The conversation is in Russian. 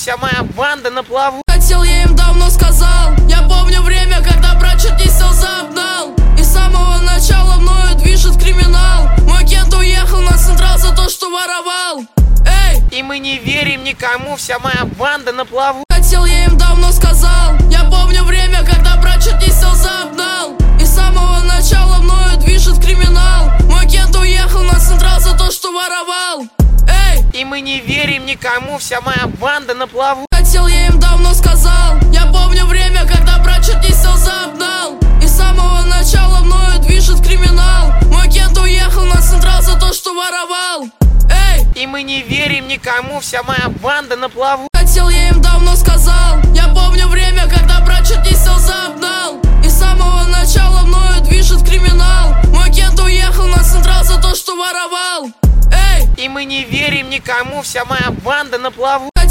вся моя банда на плаву. Хотел, я им давно сказал. Я помню время, когда брат чуть не сел за обнал. И с самого начала мною движет криминал. Мой кент уехал на Централ за то, что воровал. Эй! И мы не верим никому, вся моя банда на плаву. Хотел, я им давно сказал. Я помню время, когда брат чуть не сел за обнал. И с самого начала мною движет криминал. Мой кент уехал на Централ за то, что воровал. Эй! И мы не верим никому, вся моя банда на плаву. Хотел, я им давно сказал. Я помню время, когда брат чуть не сел за обнал. И с самого начала мною движет криминал. Мой кент уехал на Централ за то, что воровал. Эй! И мы не верим никому, вся моя банда на плаву. Хотел, я им давно сказал. Я помню время, когда брат чуть не сел за обнал. И с самого начала мною движет криминал. Мой кент уехал на Централ за то, что воровал. Эй! И мы не верим никому, вся моя банда на плаву.